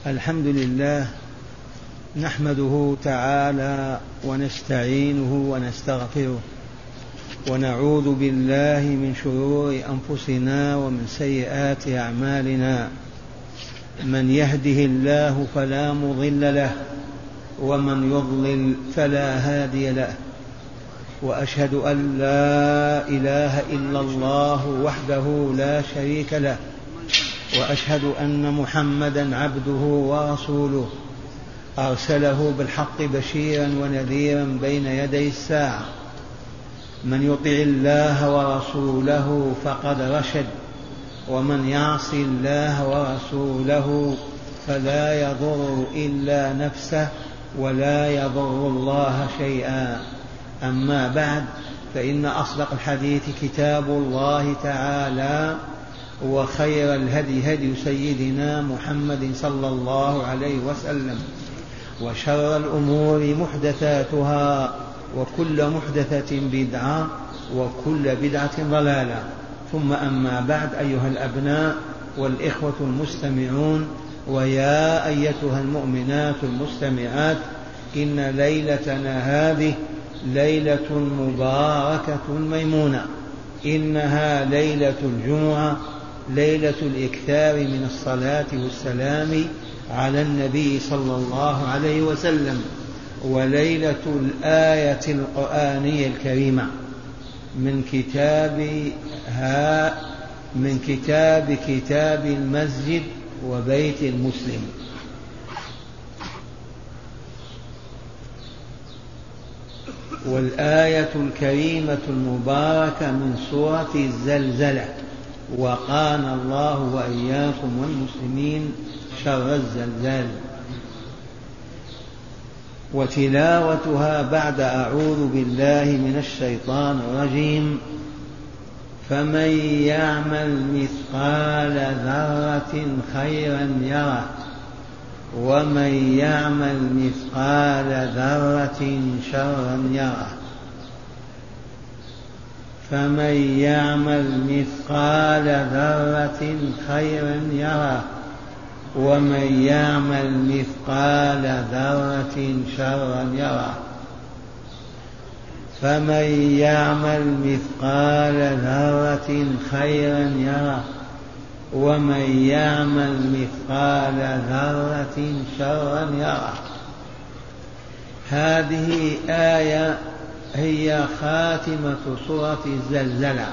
الحمد لله نحمده تعالى ونستعينه ونستغفره ونعوذ بالله من شرور أنفسنا ومن سيئات أعمالنا. من يهده الله فلا مضل له ومن يضلل فلا هادي له، وأشهد أن لا إله إلا الله وحده لا شريك له، وأشهد أن محمدا عبده ورسوله أرسله بالحق بشيرا ونذيرا بين يدي الساعة. من يطع الله ورسوله فقد رشد، ومن يعص الله ورسوله فلا يضر إلا نفسه ولا يضر الله شيئا. أما بعد، فإن أصدق الحديث كتاب الله تعالى، وخير الهدي هدي سيدنا محمد صلى الله عليه وسلم، وشر الأمور محدثاتها، وكل محدثة بدعة، وكل بدعة ضلالة. ثم أما بعد، أيها الأبناء والإخوة المستمعون، ويا أيتها المؤمنات المستمعات، إن ليلتنا هذه ليلة مباركة ميمونة، إنها ليلة الجمعة، ليلة الإكثار من الصلاة والسلام على النبي صلى الله عليه وسلم، وليلة الآية القرآنية الكريمة من كتاب المسجد وبيت المسلم. والآية الكريمة المباركة من سورة الزلزلة، وقانا الله وإياكم والمسلمين شر الزلزال. وتلاوتها بعد أعوذ بالله من الشيطان الرجيم: فمن يعمل مثقال ذرة خيرا يره، ومن يعمل مثقال ذرة شرا يره. فمن يعمل مثقال ذرة خيرا يره، ومن يعمل مثقال ذرة شرا يره. فمن يعمل مثقال ذرة خيرا يره، ومن يعمل مثقال ذرة شرا يره. هذه آية هي خاتمة سورة الزلزلة.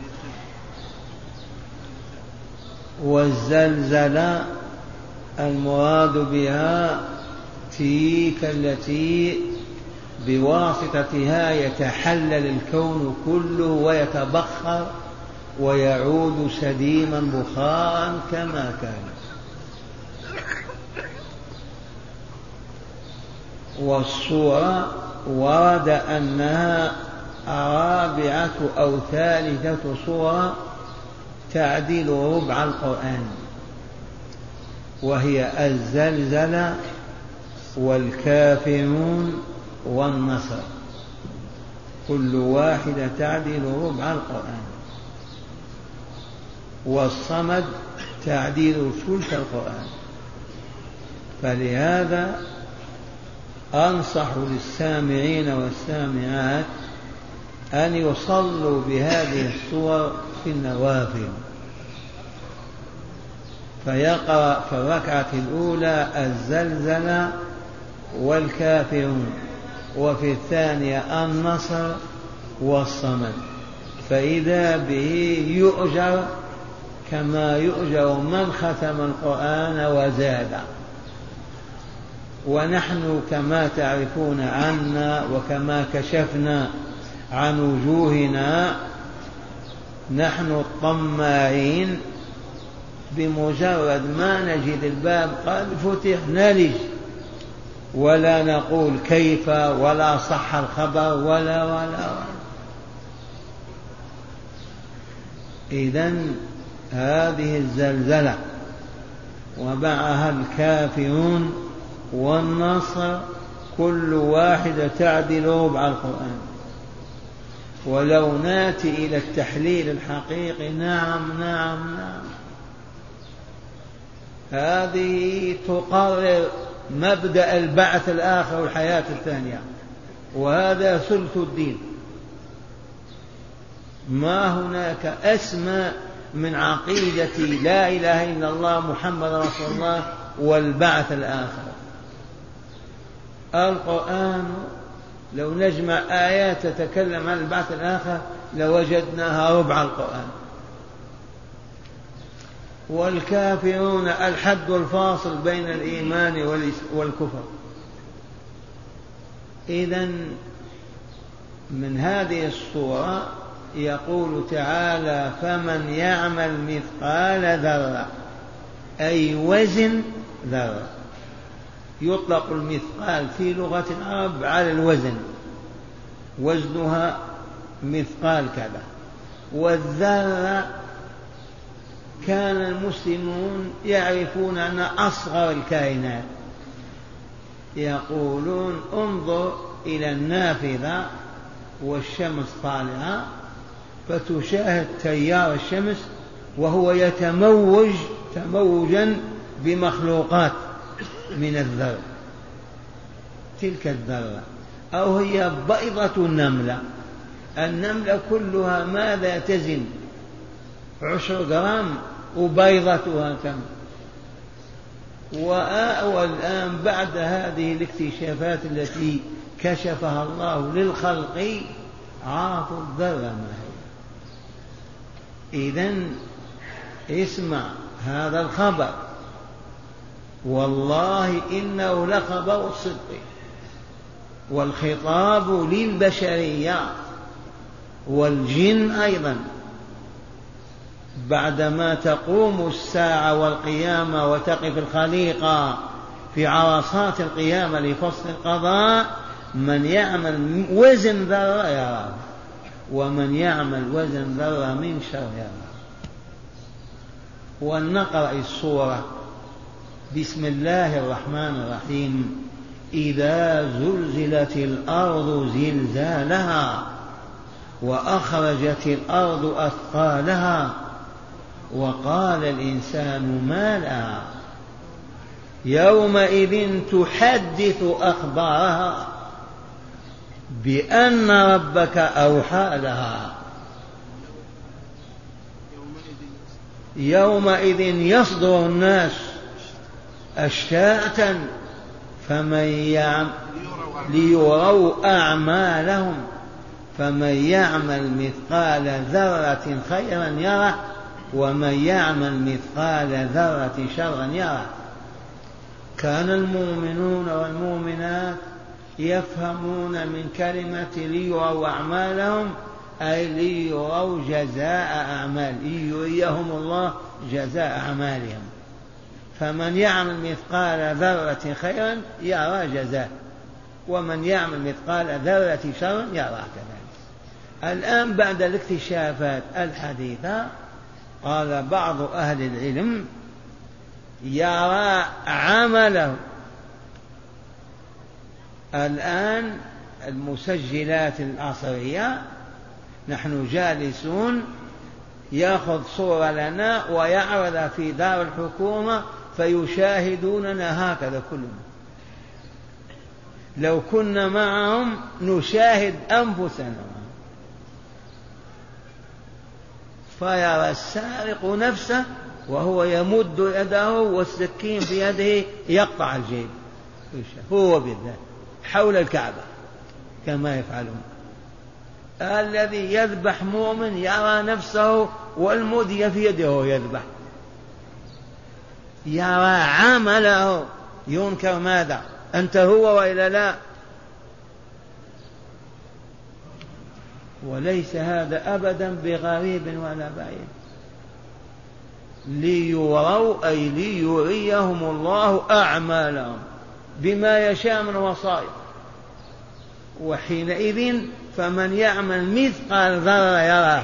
والزلزلة المراد بها تلك التي بواسطتها يتحلل الكون كله ويتبخر ويعود سديما بخارا كما كان. والصورة ورد أنها رابعة أو ثالثة صورة تعدل ربع القرآن، وهي الزلزلة والكافرون والنصر، كل واحدة تعدل ربع القرآن. والصمد تعديل ثلث القرآن. فلهذا أنصح للسامعين والسامعات أن يصلوا بهذه السور في النوافل، فيقرأ في الركعة الأولى الزلزلة والكافرون، وفي الثانية النصر والصمد، فإذا به يؤجر كما يؤجر من ختم القرآن وزاد. ونحن كما تعرفون عنا وكما كشفنا عن وجوهنا، نحن الطماعين بمجرد ما نجد الباب قد فتح نلج، ولا نقول كيف ولا صح الخبر ولا. إذن هذه الزلزلة ومعها الكافرون والنصر كل واحدة تعدل ربع القرآن. ولو ناتي إلى التحليل الحقيقي، نعم هذه تقرر مبدأ البعث الآخر والحياة الثانية، وهذا ثلث الدين. ما هناك أسمى من عقيدة لا إله إلا الله محمد رسول الله والبعث الآخر. القرآن لو نجمع آيات تتكلم عن البعث الآخر لوجدناها ربع القرآن. والكافرون الحد الفاصل بين الإيمان والكفر. إذن من هذه الصورة يقول تعالى: فمن يعمل مثقال ذرة، أي وزن ذرة. يطلق المثقال في لغة العرب على الوزن، وزنها مثقال كذا. والذرة كان المسلمون يعرفون أن أصغر الكائنات، يقولون انظر إلى النافذة والشمس طالعة فتشاهد تيار الشمس وهو يتموج تموجا بمخلوقات من الذرة، تلك الذرة. أو هي بيضة النملة. النملة كلها ماذا تزن؟ 10 جرام، وبيضتها كم؟ والآن بعد هذه الاكتشافات التي كشفها الله للخلق عرفوا الذرة ما هي. إذن اسمع هذا الخبر، والله إنه لخبر الصدق، والخطاب للبشرية والجن أيضا. بعدما تقوم الساعة والقيامة وتقف الخليقة في عرصات القيامة لفصل القضاء، من يعمل وزن ذرة يراه، ومن يعمل وزن ذرة من شر يراه. ولنقرأ السورة. بسم الله الرحمن الرحيم. إذا زلزلت الأرض زلزالها وأخرجت الأرض أثقالها وقال الإنسان ما لها يومئذ تحدث أخبارها بأن ربك أوحى لها يومئذ يصدر الناس أشتاتا ليروا أعمالهم فمن يعمل مثقال ذرة خيرا يره ومن يعمل مثقال ذرة شرا يره. كان المؤمنون والمؤمنات يفهمون من كلمة ليروا أعمالهم أي ليروا جزاء أعمال، ليريهم الله جزاء أعمالهم. فمن يعمل مثقال ذرة خيرا يرى جزاء، ومن يعمل مثقال ذرة شرا يرى كذلك. الآن بعد الاكتشافات الحديثة قال بعض أهل العلم يرى عمله. الآن المسجلات العصرية نحن جالسون يأخذ صورة لنا ويعرض في دار الحكومة فيشاهدوننا هكذا كلنا. لو كنا معهم نشاهد أنفسنا. فيرى السارق نفسه وهو يمد يده والسكين في يده يقطع الجيب هو بالذات حول الكعبة كما يفعلون. الذي يذبح مؤمن يرى نفسه والمدية في يده يذبح، يرى عمله. ينكر ماذا؟ أنت هو وإلا لا؟ وليس هذا أبدا بغريب ولا بعيد. ليروا أي ليريهم الله أعمالهم بما يشاء من وصائف. وحينئذ فمن يعمل مثقال ذرة يراه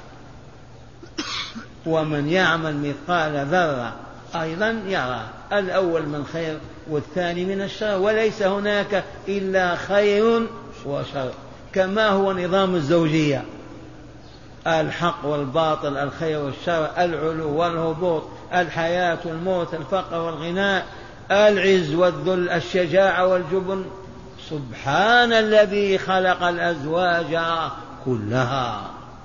ومن يعمل مثقال ذرة أيضا يراه. الأول من خير والثاني من الشر، وليس هناك إلا خير وشر، كما هو نظام الزوجية، الحق والباطل، الخير والشر، العلو والهبوط، الحياة والموت، الفقر والغناء، العز والذل، الشجاعة والجبن. سبحان الذي خلق الأزواج كلها.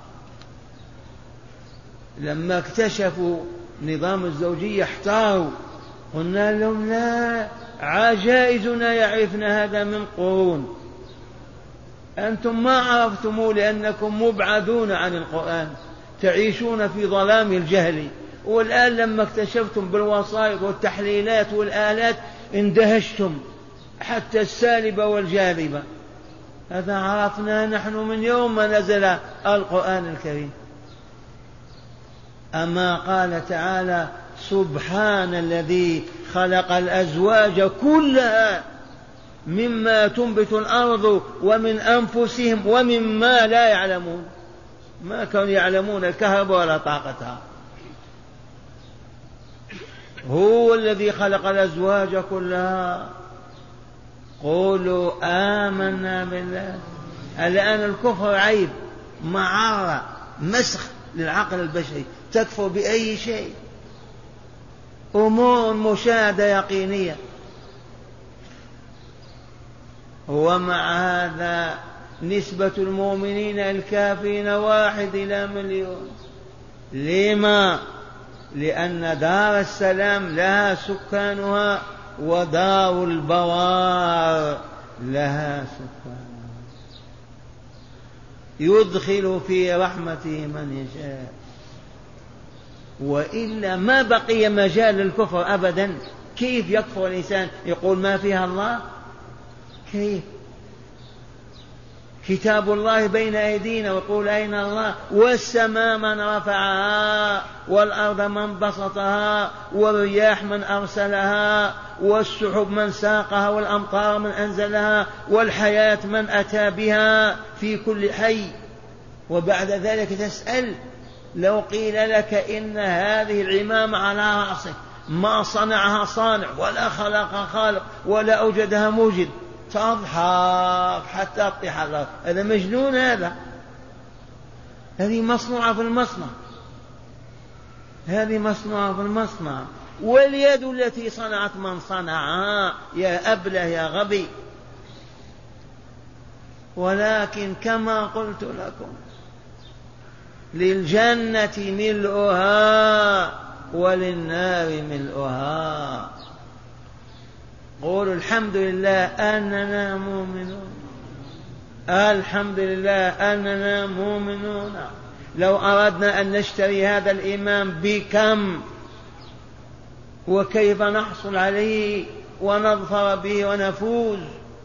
لما اكتشفوا نظام الزوجية احتاروا، قلنا لهم لا، عجائزنا يعرفن هذا من قرون، أنتم ما عرفتموه لأنكم مبعدون عن القرآن، تعيشون في ظلام الجهل. والآن لما اكتشفتم بالوسائط والتحليلات والآلات اندهشتم، حتى السالبة والجاذبة. هذا عرفنا نحن من يوم ما نزل القرآن الكريم. أما قال تعالى سبحان الذي خلق الأزواج كلها مما تنبت الأرض ومن أنفسهم ومما لا يعلمون، ما كانوا يعلمون الكهرباء ولا طاقتها. هو الذي خلق الأزواج كلها. قولوا آمنا بالله. الآن الكفر عيب، معارة، مسخ للعقل البشري، تكفر بأي شيء، أمور مشاهدة يقينية. ومع هذا نسبة المؤمنين الكافرين 1:1,000,000. لما؟ لأن دار السلام لها سكانها ودار البوار لها سكانها، يدخل في رحمته من يشاء، وإلا ما بقي مجال للكفر أبدا. كيف يكفر الإنسان يقول ما فيها الله؟ كيف؟ كتاب الله بين أيدينا ويقول أين الله؟ والسماء من رفعها والأرض من بسطها والرياح من أرسلها والسحب من ساقها والأمطار من أنزلها والحياة من أتى بها في كل حي. وبعد ذلك تسأل لو قيل لك إن هذه العمامة على رأسك ما صنعها صانع ولا خلق خالق ولا أوجدها موجد، تضحك حتى تطيح على الأرض. هذا مجنون، هذه مصنوعة في المصنع، هذه مصنوعة في المصنع. واليد التي صنعت من صنعها، يا أبله يا غبي. ولكن كما قلت لكم للجنة ملؤها وللنار ملؤها. قولوا الحمد لله أننا مؤمنون، الحمد لله أننا مؤمنون. لو أردنا أن نشتري هذا الإيمان بكم وكيف نحصل عليه ونظفر به ونفوز؟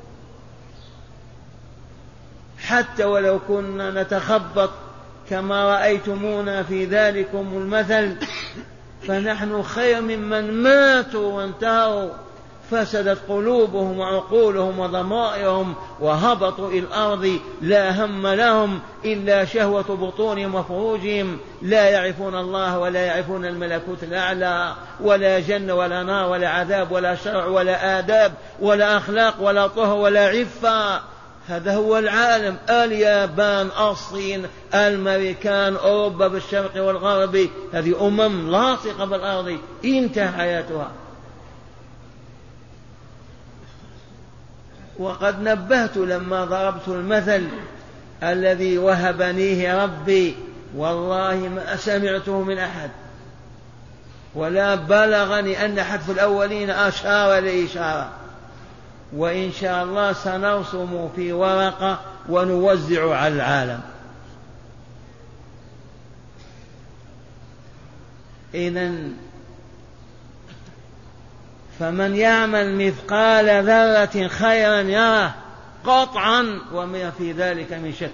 حتى ولو كنا نتخبط كما رأيتمونا في ذلكم المثل، فنحن خير ممن ماتوا وانتهوا، فسدت قلوبهم وعقولهم وضمائرهم وهبطوا إلى الأرض، لا هم لهم إلا شهوة بطونهم وفروجهم، لا يعرفون الله ولا يعرفون الملكوت الأعلى، ولا جنة ولا نار ولا عذاب ولا شرع ولا آداب ولا أخلاق ولا طهر ولا عفة. هذا هو العالم. اليابان، الصين، الأمريكان، أوروبا بالشرق والغرب، هذه أمم لاصقة بالأرض انتهى حياتها. وقد نبهت لما ضربت المثل الذي وهبنيه ربي، والله ما سمعته من أحد ولا بلغني أن أحد في الأولين أشار لإشارة. وإن شاء الله سنرسم في ورقة ونوزع على العالم. إذن فمن يعمل مثقال ذرة خيرا يره قطعا وما في ذلك من شك،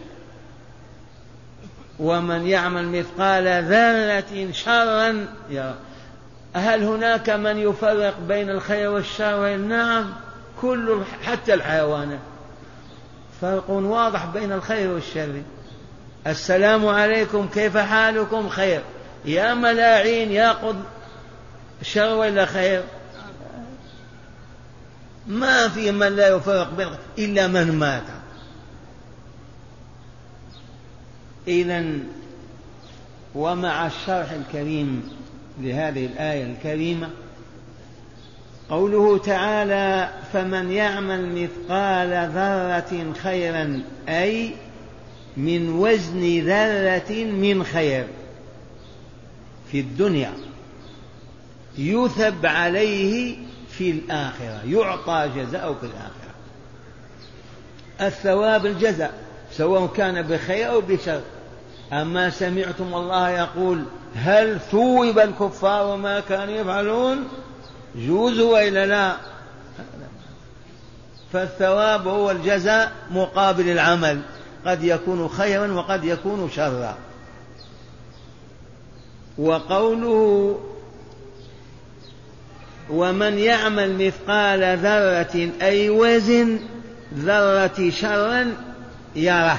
ومن يعمل مثقال ذرة شرا يره. هل هناك من يفرق بين الخير والشر؟ نعم، كل حتى الحيوانات فرق واضح بين الخير والشر. السلام عليكم كيف حالكم؟ خير. يا ملاعين يأخذ شر ولا خير؟ ما في من لا يفرق بين إلا من مات. إذن ومع الشرح الكريم لهذه الآية الكريمة قوله تعالى: فمن يعمل مثقال ذرة خيرا، أي من وزن ذرة من خير في الدنيا يثب عليه في الآخرة، يعطى جزاءه في الآخرة. الثواب الجزاء سواء كان بخير أو بشر. أما سمعتم الله يقول: هل ثوب الكفار ما كانوا يفعلون؟ جوزوا وإلا لا؟ فالثواب هو الجزاء مقابل العمل، قد يكون خيرا وقد يكون شرا. وقوله: ومن يعمل مثقال ذرة، أي وزن ذرة شرا يره.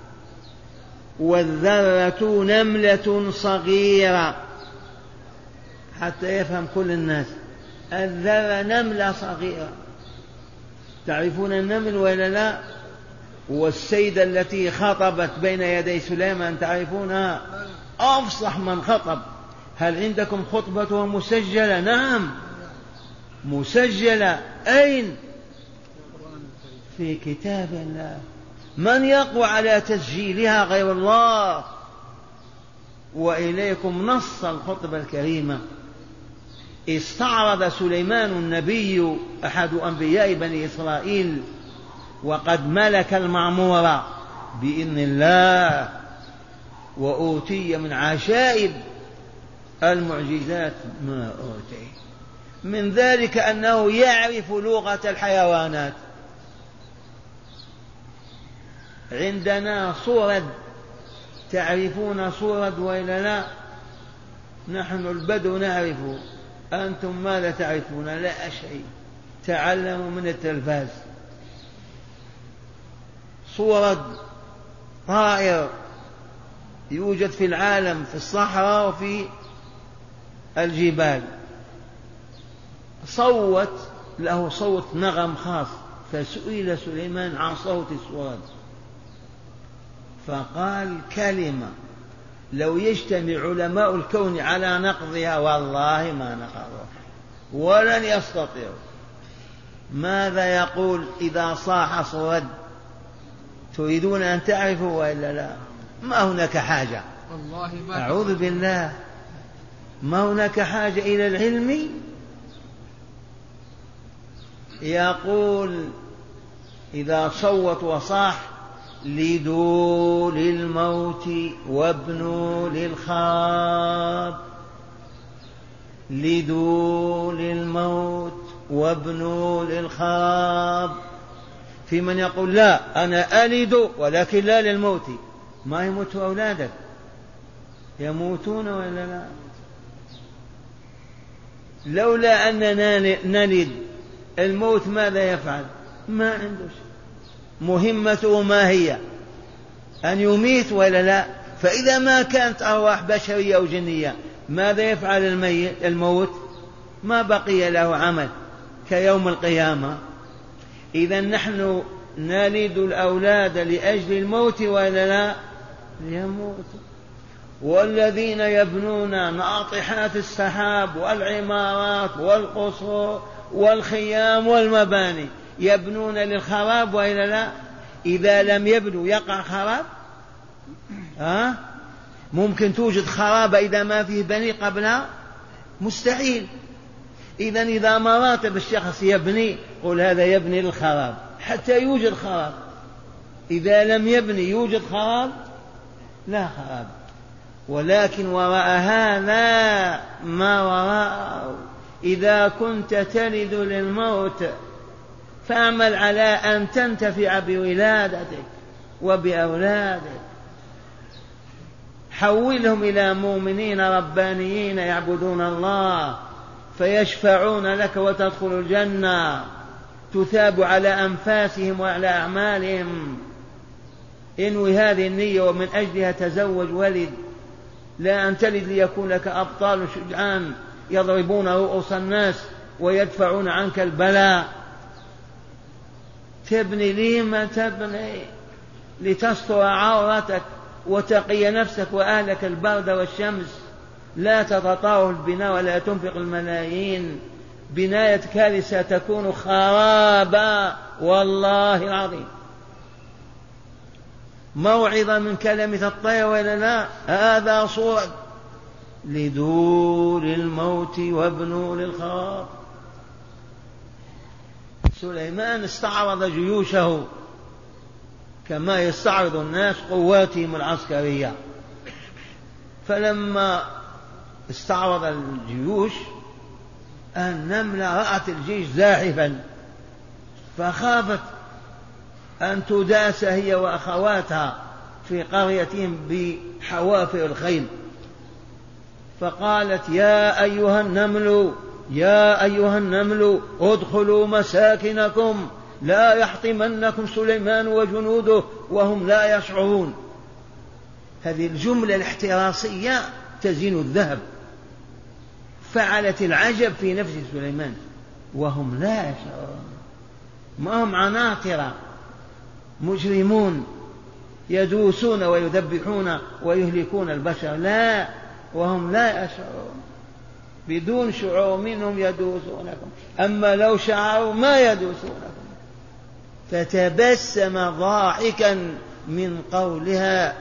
والذرة نملة صغيرة، حتى يفهم كل الناس، الذرة نملة صغيرة. تعرفون النمل ولا لا؟ والسيدة التي خطبت بين يدي سليمان تعرفونها؟ أفصح من خطب. هل عندكم خطبتها مسجلة؟ نعم مسجلة. أين؟ في كتاب الله. من يقوى على تسجيلها غير الله؟ وإليكم نص الخطبة الكريمة. استعرض سليمان النبي أحد أنبياء بني إسرائيل وقد ملك المعمورة بإذن الله، وأوتي من عجائب المعجزات ما أوتي. من ذلك أنه يعرف لغة الحيوانات. عندنا صورد، تعرفون صورد وإلا لا؟ نحن البدو نعرفه، أنتم ماذا تعرفون؟ لا شيء، تعلموا من التلفاز. صورد طائر يوجد في العالم، في الصحراء وفي الجبال. صوت له صوت نغم خاص، فسئل سليمان عن صوت الصورد فقال كلمة لو يجتمع علماء الكون على نقضها والله ما نقضوها ولن يستطيعوا. ماذا يقول إذا صاح صورد؟ تريدون أن تعرفوا وإلا لا؟ ما هناك حاجة، أعوذ بالله، ما هناك حاجة إلى العلم. يقول إذا صوت وصاح: لدوا للموت وابنوا للخراب، لدوا للموت وابنوا للخراب. في من يقول: لا أنا ألد ولكن لا للموت. ما يموت أولادك؟ يموتون ولا لا؟ لولا أننا نلد الموت ماذا يفعل؟ ما عنده شيء. مهمته ما هي؟ أن يميت ولا لا؟ فإذا ما كانت أرواح بشرية أو جنية ماذا يفعل الموت؟ ما بقي له عمل كيوم القيامة. إذا نحن نلد الأولاد لأجل الموت ولا لا؟ ليموت. والذين يبنون ناطحات السحاب والعمارات والقصور والخيام والمباني يبنون للخراب وإلا لا؟ إذا لم يبنوا يقع خراب؟ ممكن توجد خراب إذا ما فيه بني قبلها؟ مستحيل. إذا مراتب الشخص يبني قل هذا يبني للخراب حتى يوجد خراب. إذا لم يبني يوجد خراب؟ لا خراب. ولكن وراء هذا ما وراءه. إذا كنت تلد للموت فاعمل على أن تنتفع بولادتك وبأولادك. حولهم إلى مؤمنين ربانيين يعبدون الله فيشفعون لك وتدخل الجنة، تثاب على أنفاسهم وعلى أعمالهم. انوي هذه النية ومن أجلها تزوج ولد، لا أن تلد ليكون لك أبطال شجعان يضربون رؤوس الناس ويدفعون عنك البلاء. تبني لما تبني؟ لتستر عورتك وتقي نفسك وأهلك البرد والشمس لا تتطاول البناء ولا تنفق الملايين، بناية كارثة تكون خرابا والله العظيم. موعظة من كلمة الطير ولا لا؟ هذا صورة لدور الموت وابنوا للخراب. سليمان استعرض جيوشه كما يستعرض الناس قواتهم العسكرية، فلما استعرض الجيوش النملة رأت الجيش زاحفا فخافت أن تداس هي وأخواتها في قريتهم بحوافر الخيل، فقالت يا أيها النمل ادخلوا مساكنكم لا يحطمنكم سليمان وجنوده وهم لا يشعرون. هذه الجملة الاحتراسية تزين الذهب، فعلت العجب في نفس سليمان وهم لا يشعرون. ما هم عناطرة مجرمون يدوسون ويذبحون ويهلكون البشر، لا، وهم لا يشعرون، بدون شعور منهم يدوسونكم، أما لو شعروا ما يدوسونكم. فتبسم ضاحكا من قولها.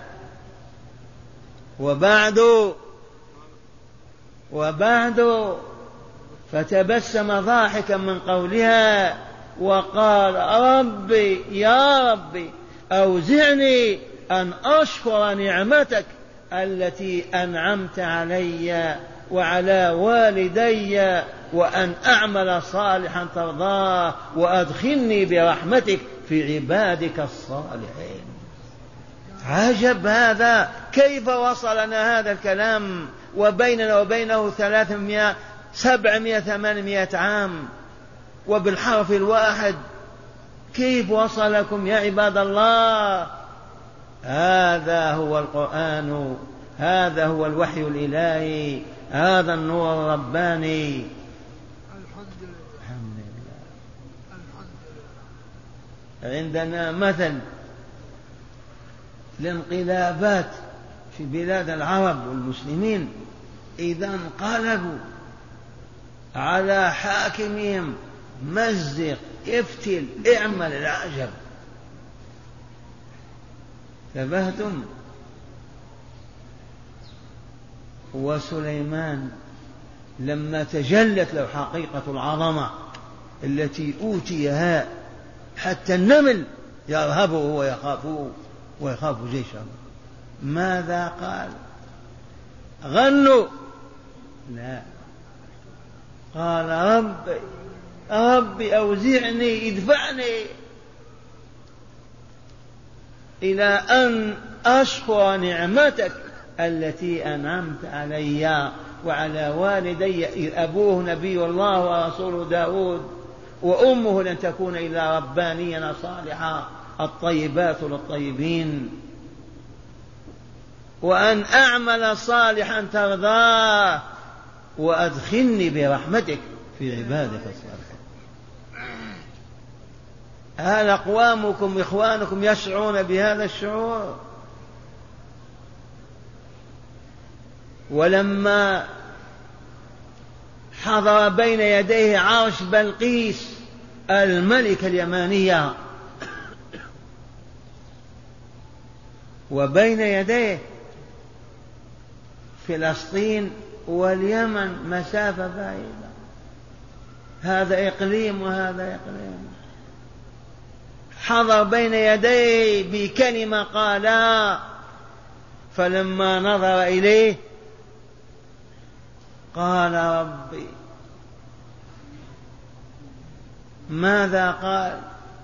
وبعد فتبسم ضاحكا من قولها وقال ربي يا ربي أوزعني أن أشكر نعمتك التي أنعمت علي وعلى والدي وأن أعمل صالحا ترضاه وأدخلني برحمتك في عبادك الصالحين. عجب هذا، كيف وصلنا هذا الكلام وبيننا وبينه 300 700 800 عام وبالحرف الواحد؟ كيف وصلكم يا عباد الله؟ هذا هو القرآن، هذا هو الوحي الإلهي، هذا النور الرباني. الحمد لله. عندنا مثل الانقلابات في بلاد العرب والمسلمين، إذا انقلبوا على حاكمهم مزق افتل اعمل العجب. تبهتم. وسليمان لما تجلت له حقيقة العظمة التي أوتيها، حتى النمل يرهبه ويخاف جيشه، ماذا قال؟ غنوا؟ لا، قال ربي أوزعني ادفعني إلى أن أشكر نعمتك التي أنعمت علي وعلى والدي، إذ أبوه نبي الله ورسول داود وأمه لن تكون إلا ربانيا صالحا، الطيبات للطيبين، وأن أعمل صالحا ترضاه وأدخلني برحمتك في عبادك الصالحين. هل أقوامكم إخوانكم يشعرون بهذا الشعور؟ ولما حضر بين يديه عرش بلقيس الملكة اليمانية وبين يديه فلسطين واليمن مسافة بعيدة، هذا إقليم وهذا إقليم، حضر بين يديه بكلمة قالها، فلما نظر إليه قال ربي. ماذا قال؟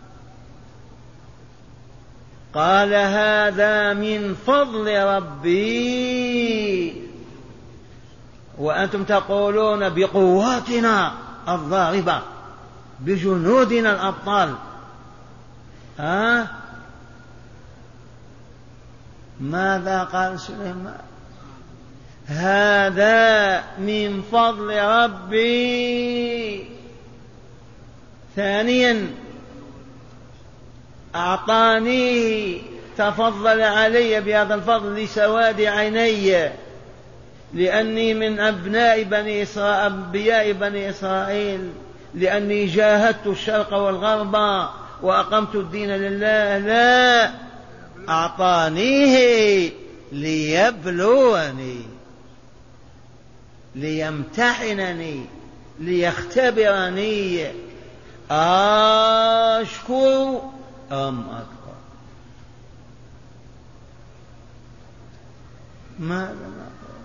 قال هذا من فضل ربي وأنتم تقولون بقواتنا الضاربة بجنودنا الأبطال. ماذا قال سليمان؟ هذا من فضل ربي. ثانيا أعطانيه، تفضل علي بهذا الفضل لسواد عيني، لأني من أنبياء بني إسرائيل، لأني جاهدت الشرق والغرب وأقمت الدين لله، لا، أعطانيه ليبلوني، ليمتحنني، ليختبرني أشكر أم أكفر. ماذا نقول؟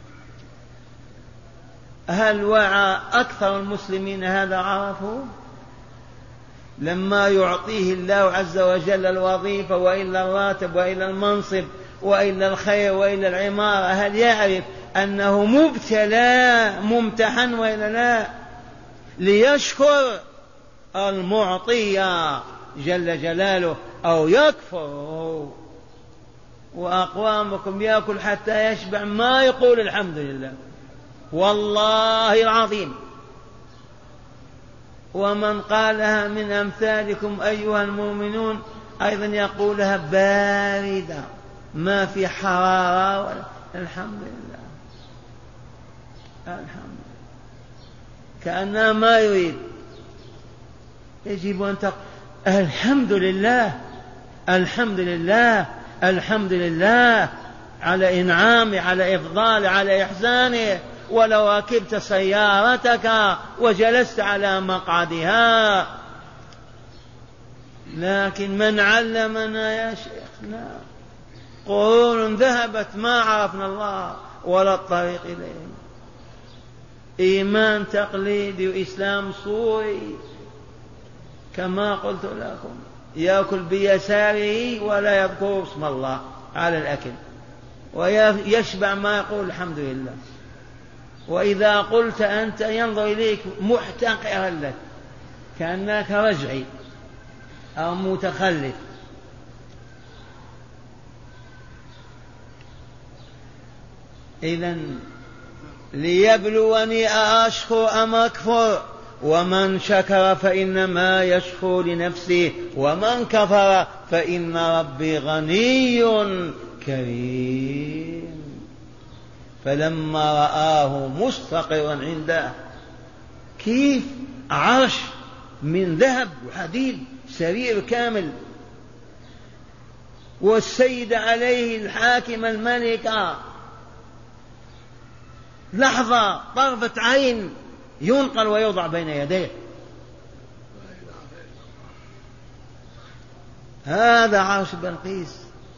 هل وعى أكثر المسلمين هذا؟ عرفوا لما يعطيه الله عز وجل الوظيفة وإلا الراتب وإلا المنصب وإلا الخير وإلا العمارة، هل يعرف أنه مبتلى ممتحن وإلا لا؟ ليشكر المعطي جل جلاله أو يكفر. وأقوامكم يأكل حتى يشبع ما يقول الحمد لله، والله العظيم. ومن قالها من أمثالكم أيها المؤمنون أيضا يقولها باردة ما في حرارة ولا. الحمد لله، الحمد لله، كأنها ما يريد. يجب أن تقول الحمد لله، الحمد لله، الحمد لله على إنعامه، على إفضاله، على إحسانه. ولو ركبت سيارتك وجلست على مقعدها، لكن من علمنا يا شيخنا؟ قرون ذهبت ما عرفنا الله ولا الطريق إليه. إيمان تقليدي وإسلام صوري كما قلت لكم، يأكل بيساره ولا يذكر اسم الله على الأكل، ويشبع ما يقول الحمد لله. وإذا قلت أنت ينظر إليك محتقرا لك كأنك رجعي أو متخلف. إذن ليبلوني أشكر أم أكفر، ومن شكر فإنما يشكر لنفسه ومن كفر فإن ربي غني كريم. فلما رآه مستقرا عنده، كيف عرش من ذهب وحديد، سرير كامل، والسيد عليه الحاكم الملك، لحظة طرفة عين ينقل ويوضع بين يديه. هذا عرش بلقيس.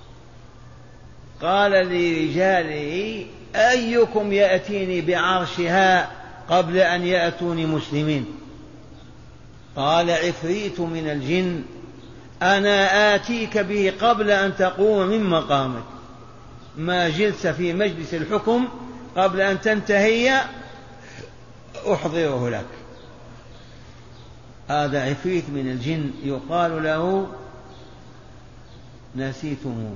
قال لرجاله أيكم يأتيني بعرشها قبل أن يأتوني مسلمين؟ قال عفريت من الجن أنا آتيك به قبل أن تقوم من مقامك، ما جلس في مجلس الحكم قبل أن تنتهي أحضره لك. هذا عفريت من الجن يقال له نسيتموه.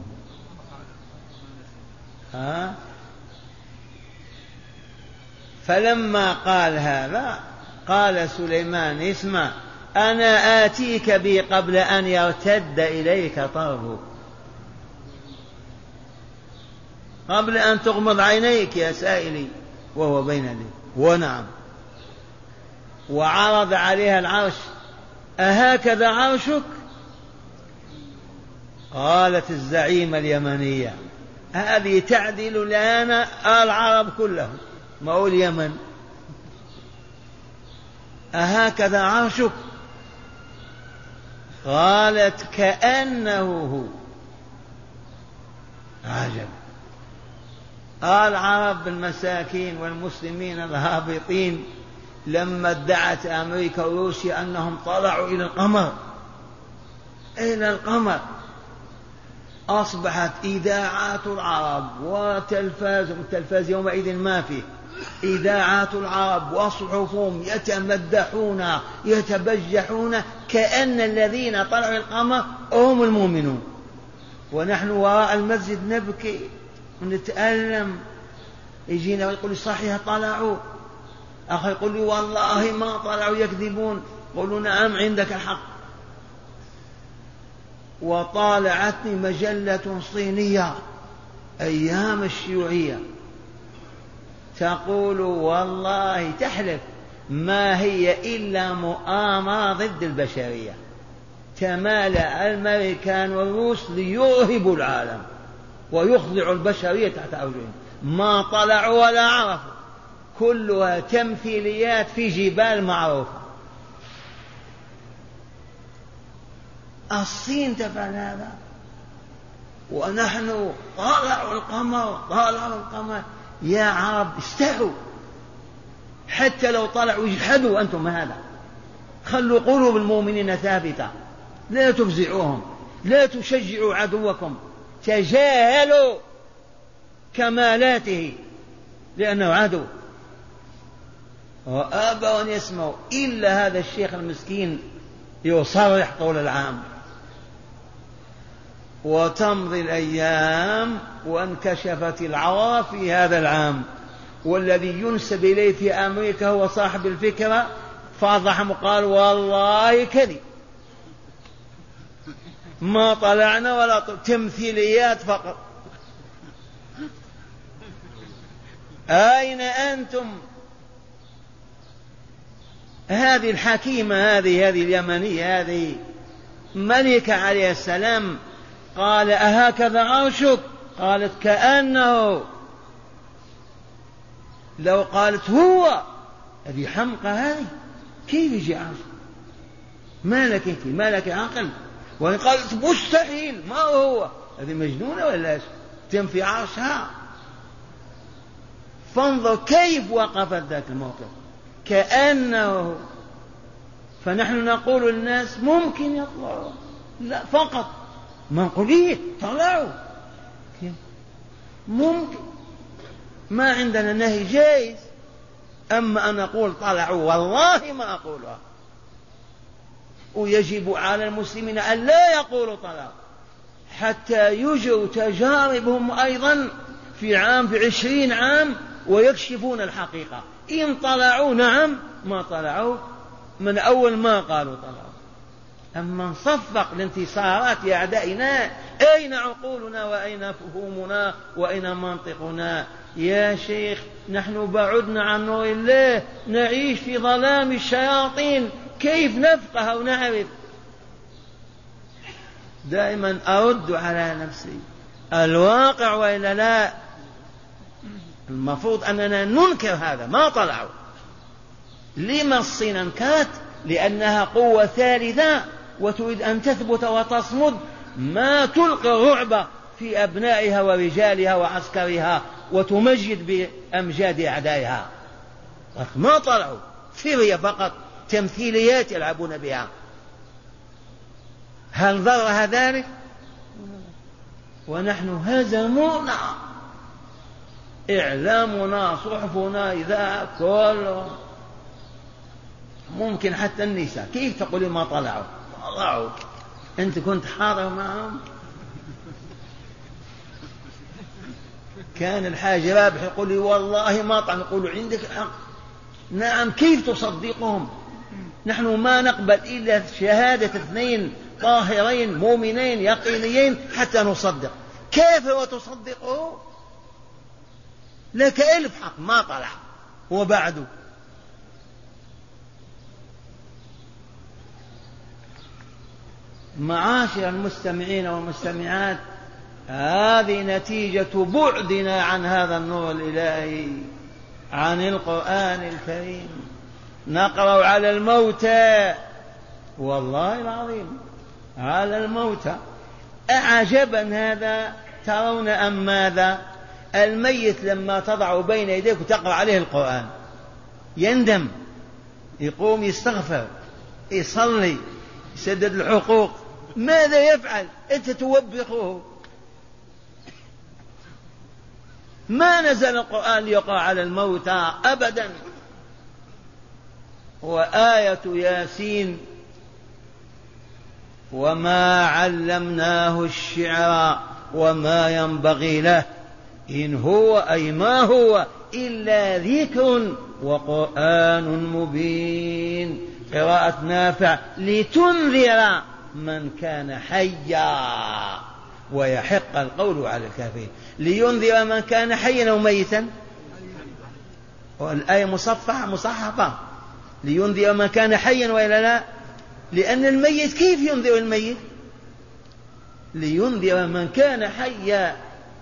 فلما قال هذا قال سليمان اسمع أنا آتيك به قبل أن يرتد إليك طرفك، قبل أن تغمض عينيك يا سائلي، وهو بين يديه. ونعم، وعرض عليها العرش أهكذا عرشك؟ قالت الزعيمة اليمنية هذه تعدل لنا العرب كلهم، ما هو اليمن. أهكذا عرشك؟ قالت كأنه هو. عجب. العرب المساكين والمسلمين الهابطين لما ادعت أمريكا وروسيا أنهم طلعوا إلى القمر أصبحت إذاعات العرب والتلفاز يومئذ ما فيه، إذاعات العرب وصحفهم يتمدحون يتبجحون كأن الذين طلعوا القمر هم المؤمنون، ونحن وراء المسجد نبكي ونتألم. يجينا ويقول لي صحيح طلعوا، أخي يقول لي والله ما طلعوا يكذبون، قولوا نعم عندك الحق. وطالعتني مجلة صينية أيام الشيوعية تقول والله تحلف ما هي إلا مؤامرة ضد البشرية، تمالأ الأمريكان والروس ليرهبوا العالم ويخضعوا البشرية تحت أرجلهم، ما طلعوا ولا عرفوا، كلها تمثيليات في جبال معروفة. الصين تفعل هذا، ونحن طالعوا القمر. يا عرب استحوا، حتى لو طلعوا اجحدوا أنتم هذا، خلوا قلوب المؤمنين ثابتة، لا تفزعوهم، لا تشجعوا عدوكم، تجاهلوا كمالاته لأنه عدو. وآبوا أن يسمعوا إلا هذا الشيخ المسكين يصرح طول العام. وتمضي الأيام وانكشفت العورة في هذا العام، والذي ينسب إليه في أمريكا هو صاحب الفكرة، فضح وقال والله كذب، ما طلعنا ولا تمثيليات فقط. أين أنتم؟ هذه الحكيمة هذه اليمنية هذه ملكة عليه السلام، قال أهكذا عرشك؟ قالت كأنه. لو قالت هو، هذه حمقى هذه، كيف يجي عرش؟ ما لك انت، ما لك عقل؟ وإن قالت مستحيل ما هو، هذه مجنونة ولا تنفي عرشها؟ فانظر كيف وقفت ذاك الموقف، كأنه. فنحن نقول للناس ممكن يطلعوا، لا فقط ما نقول إيه طلعوا، ممكن، ما عندنا نهي جائز. أما أن أقول طلعوا والله ما أقولها. ويجب على المسلمين أن لا يقولوا طلعوا حتى يجروا تجاربهم أيضا في 20 عام ويكشفون الحقيقة. إن طلعوا نعم، ما طلعوا من أول ما قالوا طلعوا. أما نصفق لانتصارات أعدائنا، أين عقولنا وأين فهومنا وأين منطقنا؟ يا شيخ نحن بعدنا عن نور الله، نعيش في ظلام الشياطين، كيف نفقه ونعرف؟ دائما أرد على نفسي الواقع وإلا لا. المفروض أننا ننكر هذا، ما طلعوا. لما الصين انكرت؟ لأنها قوة ثالثة وتريد أن تثبت وتصمد، ما تلقي الرعب في أبنائها ورجالها وعسكرها وتمجد بأمجاد أعدائها. ما طلعوا، فرية فقط، تمثيليات يلعبون بها. هل ضرها ذلك؟ ونحن هزمونا، إعلامنا، صحفنا، إذا كله، ممكن حتى النساء. كيف تقولي ما طلعوا؟ طلعوا، أنت كنت حاضر معهم. كان الحاج رابح يقول لي والله ما طلعوا، نقول عندك حق. نعم، كيف تصدقهم؟ نحن ما نقبل إلا شهادة 2 طاهرين مؤمنين يقينيين حتى نصدق. كيف وتصدقه؟ لك 1000 حق، ما طلع وبعده. معاشر المستمعين والمستمعات، هذه نتيجة بعدنا عن هذا النور الإلهي، عن القرآن الكريم. نقرأ على الموتى، والله العظيم على الموتى. أعجبا هذا ترون أم ماذا؟ الميت لما تضع بين يديك وتقرأ عليه القرآن يندم، يقوم يستغفر، يصلي، يسدد الحقوق. ماذا يفعل؟ أنت توبخه. ما نزل القرآن ليقرأ على الموتى أبدا. وآية ياسين وما علمناه الشعر وما ينبغي له إن هو أي ما هو إلا ذكر وقرآن مبين. قراءة نافع لتنذر من كان حيا ويحق القول على الكافرين. لينذر من كان حيا أو ميتا؟ والآية مصحفة لينذر من كان حيا وإلا لا، لأن الميت كيف ينذر الميت؟ لينذر من كان حيا.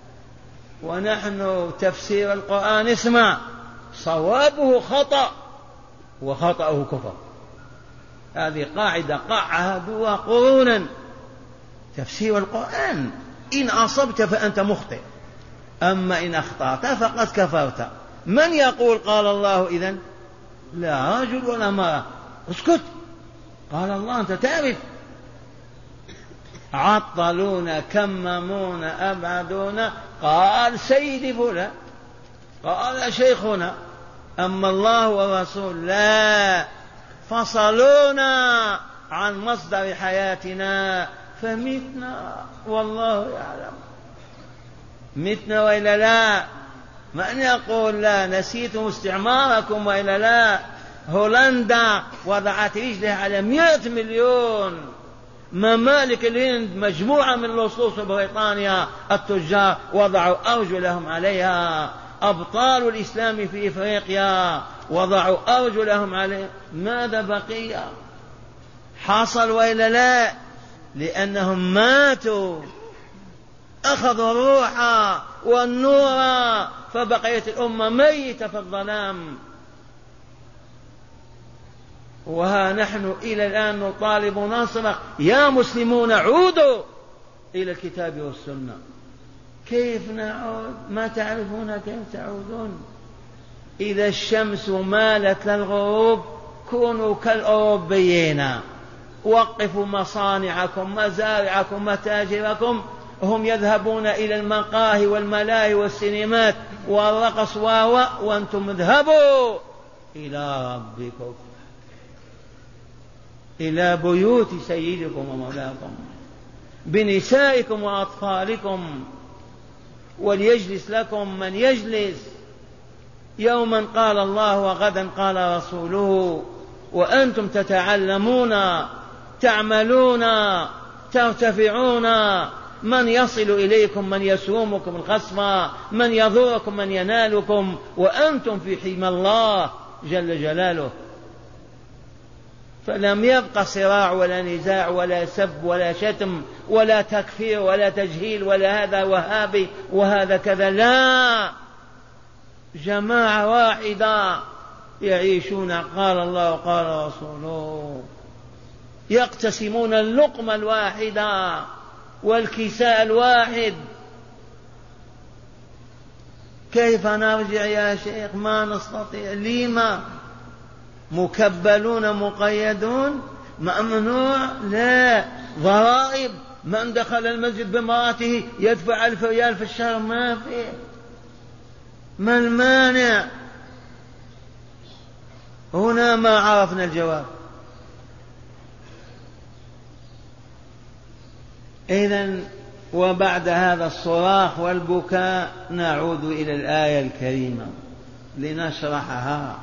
ونحن تفسير القرآن اسمع، صوابه خطأ وخطأه كفر. هذه قاعدة قعدوها قرونا. تفسير القرآن إن أصبت فأنت مخطئ، أما إن أخطأت فقد كفرت. من يقول قال الله إذن؟ لا رجل ولا امرأة. اسكت، قال الله أنت تعرف. عطلونا كممونا أبعدونا، قال سيدي فلان، قال شيخنا، أما الله والرسول لا، فصلونا عن مصدر حياتنا فمتنا والله يعلم. متنا وإلا لا؟ من يقول لا؟ نسيتم استعماركم وإلا لا؟ هولندا وضعت رجلها على 100 مليون، ممالك الهند مجموعة من اللصوص بريطانيا التجار وضعوا أرجلهم عليها، أبطال الإسلام في إفريقيا وضعوا أرجلهم عليها. ماذا بقي؟ حصل وإلا لا؟ لأنهم ماتوا، أخذوا الروح والنور، فبقيت الأمة ميتة في الظلام. وها نحن إلى الآن نطالب نصرة. يا مسلمون عودوا إلى الكتاب والسنة. كيف نعود؟ ما تعرفون كيف تعودون. إذا الشمس مالت للغروب كونوا كالأوروبيين، وقفوا مصانعكم مزارعكم متاجركم. هم يذهبون إلى المقاهي والملاهي والسينمات والرقص وأنتم اذهبوا إلى ربكم، إلى بيوت سيدكم ومولاكم بنسائكم وأطفالكم، وليجلس لكم من يجلس. يوما قال الله وغدا قال رسوله، وأنتم تتعلمون تعملون ترتفعون. من يصل إليكم، من يسومكم الخصم، من يضركم، من ينالكم، وأنتم في حمى الله جل جلاله. فلم يبق صراع ولا نزاع ولا سب ولا شتم ولا تكفير ولا تجهيل ولا هذا وهابي وهذا كذا، لا، جماعة واحدة يعيشون قال الله وقال رسوله، يقتسمون اللقمة الواحدة والكساء الواحد. كيف نرجع يا شيخ؟ ما نستطيع. لما؟ مكبلون مقيدون، ممنوع، لا، ضرائب. من دخل المسجد بامرأته يدفع 1000 ريال في الشهر، ما فيه. ما المانع؟ هنا ما عرفنا الجواب. إذن وبعد هذا الصراخ والبكاء نعود إلى الآية الكريمة لنشرحها.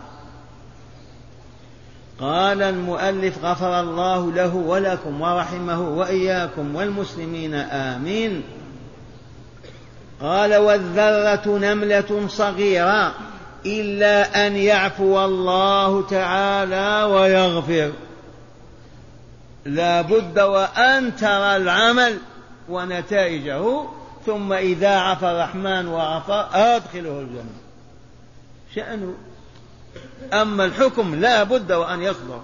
قال المؤلف غفر الله له ولكم ورحمه وإياكم والمسلمين آمين. قال والذرة نملة صغيرة إلا أن يعفو الله تعالى ويغفر. لا بد وأن ترى العمل ونتائجه، ثم إذا عفى الرحمن وغفر أدخله الجنة شأنه. أما الحكم لا بد وأن يصدر.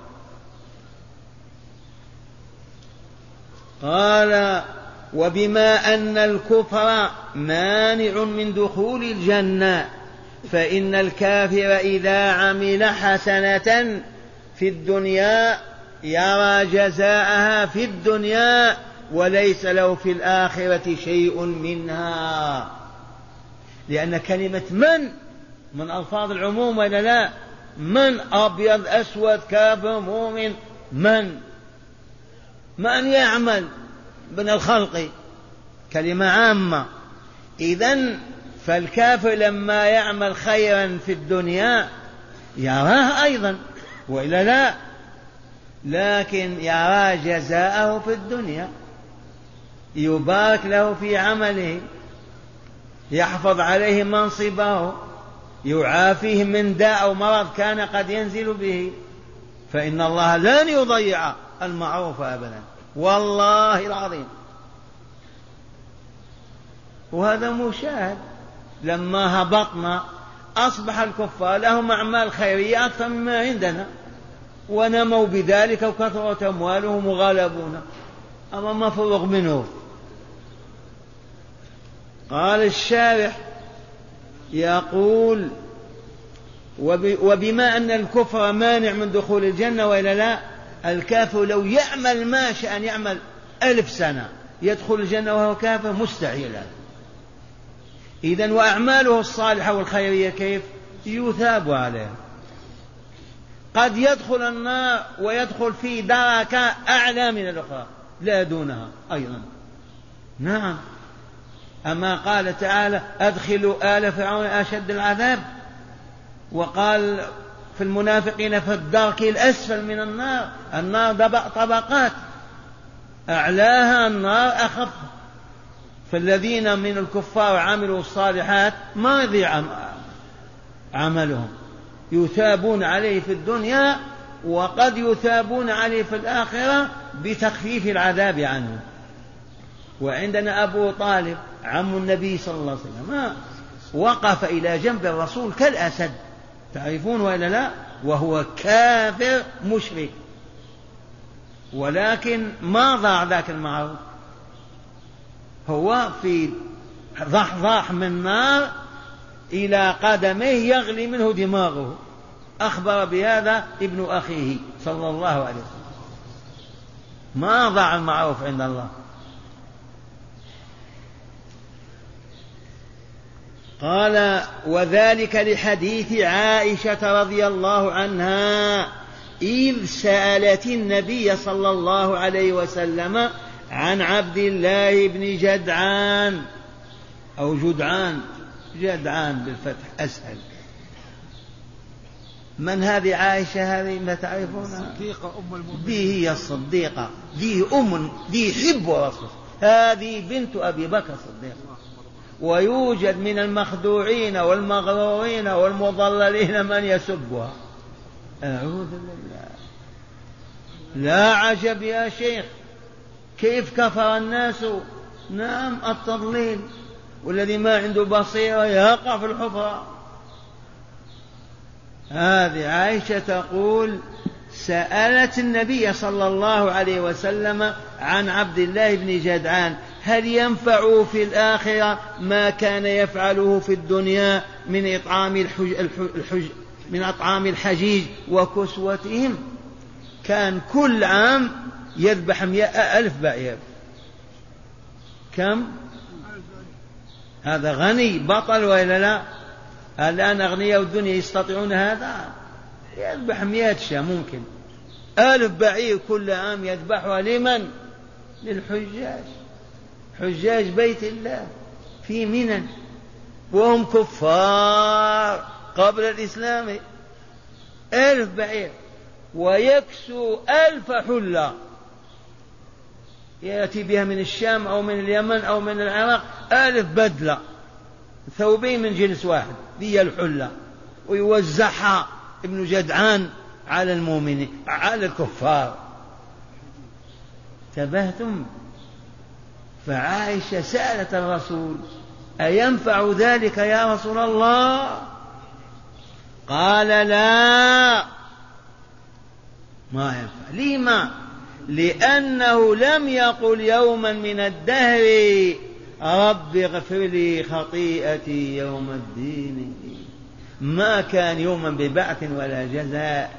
قال وبما أن الكفر مانع من دخول الجنة، فإن الكافر إذا عمل حسنة في الدنيا يرى جزاءها في الدنيا وليس له في الآخرة شيء منها. لأن كلمة من ألفاظ العموم ولا لا؟ من أبيض أسود كافر مؤمن، من يعمل من الخلق، كلمة عامة. إذن فالكافر لما يعمل خيرا في الدنيا يراه أيضا وإلا لا، لكن يرى جزاءه في الدنيا، يبارك له في عمله، يحفظ عليه منصبه، يعافيهم من داء أو مرض كان قد ينزل به، فإن الله لن يضيع المعروف أبدا والله العظيم. وهذا مشاهد، لما هبطنا أصبح الكفار لهم أعمال خيرية أكثر مما عندنا، ونموا بذلك وكثرت أموالهم وغلبونا، أما مفروغ منه. قال الشارح يقول: وبما أن الكفر مانع من دخول الجنة وإلا لا، الكافر لو يعمل ما شاء أن يعمل 1000 سنة يدخل الجنة وهو كافر مستحيل. إذن وأعماله الصالحة والخيرية كيف يثاب عليها؟ قد يدخل النار ويدخل في دركة أعلى من الأخرى لا دونها أيضا. نعم، أما قال تعالى: أدخلوا آل فرعون أشد العذاب، وقال في المنافقين في الدرك الأسفل من النار. النار طبقات، أعلاها النار أخف، فالذين من الكفار عملوا الصالحات ما يضيع عملهم، يثابون عليه في الدنيا وقد يثابون عليه في الآخرة بتخفيف العذاب عنه. وعندنا أبو طالب عم النبي صلى الله عليه وسلم وقف إلى جنب الرسول كالأسد، تعرفون وإلا لا؟ وهو كافر مشرك، ولكن ما ضاع ذاك المعروف، هو في ضحضاح من نار إلى قدميه يغلي منه دماغه. أخبر بهذا ابن أخيه صلى الله عليه وسلم. ما ضاع المعروف عند الله. قال: وذلك لحديث عائشة رضي الله عنها إذ سألت النبي صلى الله عليه وسلم عن عبد الله بن جدعان أو جدعان، جدعان بالفتح أسهل. من هذه عائشة؟ هذه ما تعرفونها؟ الصديقة أم المؤمنين. دي هي الصديقة، دي دي حب رسول، هذه بنت أبي بكر الصديق. ويوجد من المخدوعين والمغرورين والمضللين من يسبها، أعوذ بالله. لا عجب يا شيخ كيف كفر الناس. نعم، التضليل، والذي ما عنده بصيرة يقع في الحفرة. هذه عائشة تقول: سألت النبي صلى الله عليه وسلم عن عبد الله بن جدعان هل ينفع في الآخرة ما كان يفعله في الدنيا من أطعام الحجيج وكسوتهم. كان كل عام يذبح 100,000 بعير. كم؟ هذا غني بطل وإلا لا؟ الآن أغنياء الدنيا يستطيعون هذا؟ يذبح 100 شاة ممكن، 1000 بعير كل عام يذبحها لمن؟ للحجاج، حجاج بيت الله في منى، وهم كفار قبل الإسلام. 1000 بعير، ويكسو 1000 حلة يأتي بها من الشام أو من اليمن أو من العراق، 1000 بدلة، ثوبين من جنس واحد، هي الحلة، ويوزعها ابن جدعان على المؤمنين على الكفار. انتبهتم؟ فعائشة سألت الرسول: أينفع ذلك يا رسول الله؟ قال: لا، ما ينفع. لما؟ لأنه لم يقل يوما من الدهر رب اغفر لي خطيئتي يوم الدين. ما كان يوما ببعث ولا جزاء،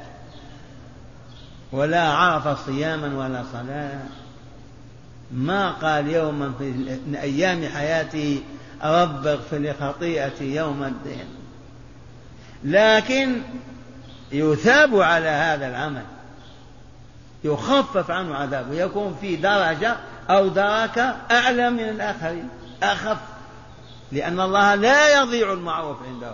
ولا عرف صياما ولا صلاة. ما قال يوما في أيام حياته رب اغفر لي خطيئتي يوم الدين، لكن يثاب على هذا العمل، يخفف عنه عذابه، يكون في درجة أو دركة أعلى من الآخرين، أخف، لأن الله لا يضيع المعروف عنده.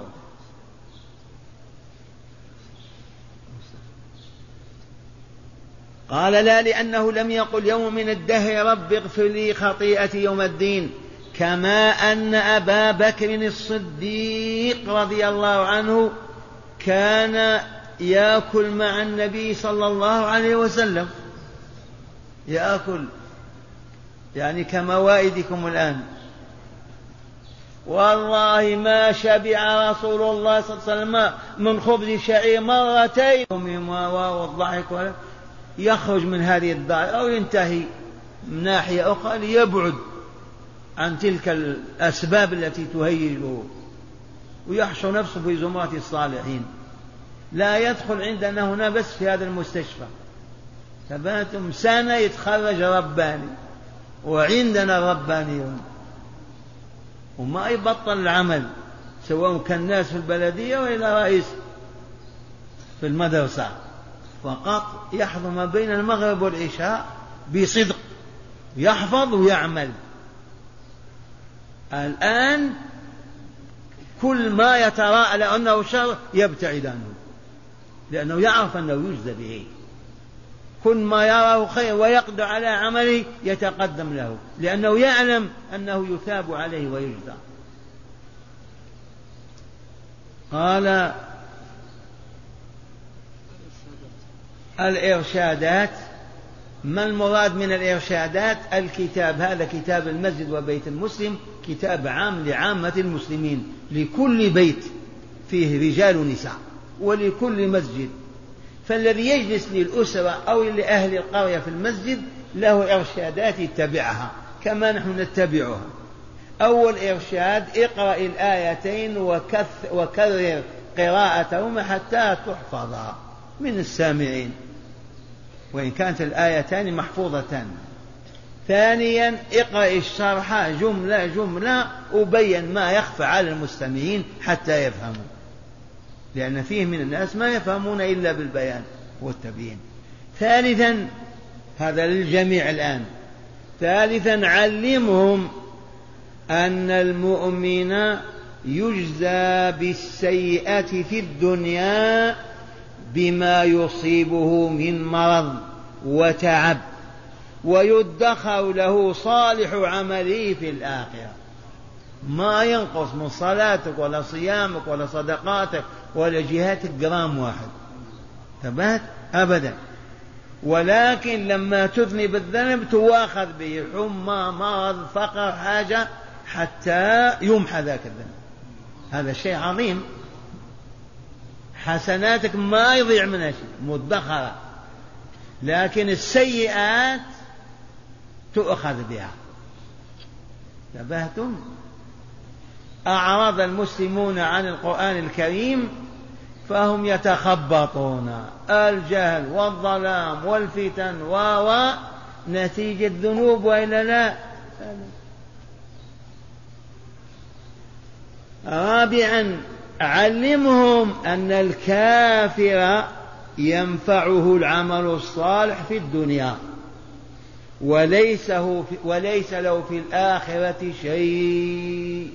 قال: لا، لأنه لم يقل يوم من الدهر رب اغفر لي خطيئتي يوم الدين، كما أن أبا بكر الصديق رضي الله عنه كان يأكل مع النبي صلى الله عليه وسلم، يأكل يعني كموائدكم الآن. والله ما شبع رسول الله صلى الله عليه وسلم من خبز شعير مرتين والضحك يخرج من هذه الدار أو ينتهي من ناحية أخرى ليبعد عن تلك الأسباب التي تهيجه ويحشر نفسه في زمرة الصالحين، لا يدخل عندنا هنا بس في هذا المستشفى، ثباتهم سنة يتخرج رباني وعندنا ربانيون وما يبطل العمل سواء كان ناس في البلدية وإلى رئيس في المدرسة، فقط يحضر ما بين المغرب والعشاء بصدق، يحفظ ويعمل. الآن كل ما يتراءى لأنه شر يبتعد عنه لأنه يعرف أنه يجزى به، كل ما يراه خير ويقدر على عمله يتقدم له لأنه يعلم أنه يثاب عليه ويجزى. قال الإرشادات. ما المراد من الإرشادات؟ الكتاب، هذا كتاب المسجد وبيت المسلم كتاب عام لعامة المسلمين، لكل بيت فيه رجال ونساء ولكل مسجد، فالذي يجلس للأسرة أو لأهل القرية في المسجد له إرشادات يتبعها كما نحن نتبعها. أول إرشاد: اقرأ الآيتين وكرر قراءتهما حتى تحفظا من السامعين وإن كانت الآيتان محفوظتان. ثانيا: اقرأ الشرح جملة جملة وبين ما يخفى على المستمعين حتى يفهموا، لأن فيه من الناس ما يفهمون إلا بالبيان والتبيين. ثالثا، هذا للجميع الآن، ثالثا: علمهم أن المؤمن يجزى بالسيئة في الدنيا بما يصيبه من مرض وتعب ويدخر له صالح عمله في الآخرة. ما ينقص من صلاتك ولا صيامك ولا صدقاتك ولا جهاتك جرام واحد ثبات أبدا، ولكن لما تذنب الذنب تواخذ به حمى مرض فقر حاجة حتى يمحى ذاك الذنب. هذا شيء عظيم، حسناتك ما يضيع منها شيء مدخرة، لكن السيئات تؤخذ بها. انتبهتم؟ أعرض المسلمون عن القرآن الكريم فهم يتخبطون، الجهل والظلام والفتن نتيجة ذنوب وإلا لا. رابعا: علمهم أن الكافر ينفعه العمل الصالح في الدنيا وليس له في الآخرة شيء.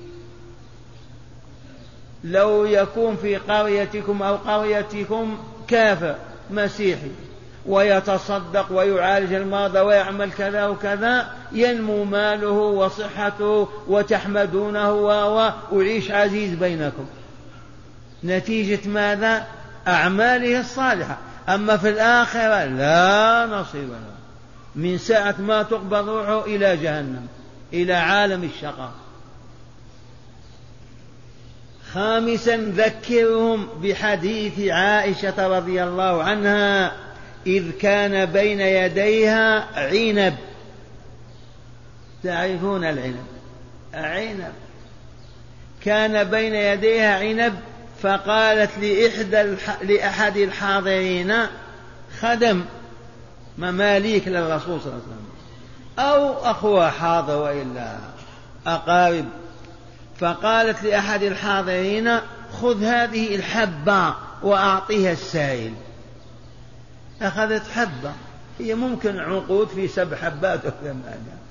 لو يكون في قريتكم أو قريتكم كافر مسيحي ويتصدق ويعالج المرضى ويعمل كذا وكذا، ينمو ماله وصحته وتحمدونه ويعيش عزيز بينكم نتيجة ماذا؟ أعماله الصالحة. أما في الآخرة لا نصيب له، من ساعة ما تقبض روحه إلى جهنم، إلى عالم الشقاء. خامسا: ذكرهم بحديث عائشة رضي الله عنها إذ كان بين يديها عنب. تعرفون العنب؟ عنب كان بين يديها عنب، فقالت لأحد الحاضرين خدم مماليك للرسول صلى الله عليه وسلم أو أخوة حاضر وإلا أقارب، فقالت لأحد الحاضرين خذ هذه الحبة وأعطيها السائل. أخذت حبة، هي ممكن عقود في 7 حبات أو 8،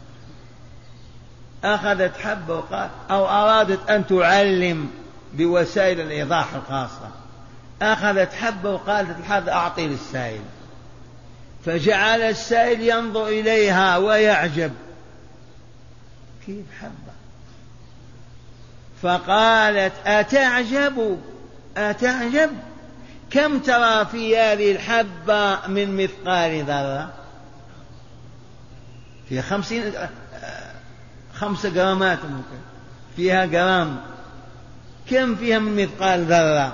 أخذت حبة وقال أو أرادت أن تعلم بوسائل الإيضاح الخاصة، أخذت حبة وقالت هذا أعطي للسائل، فجعل السائل ينظر إليها ويعجب، كيف حبة فقالت أتعجب كم ترى في هذه الحبة من مثقال ذرة؟ فيها 5 جرامات ممكن، فيها جرام، كم فيها من مثقال ذرة؟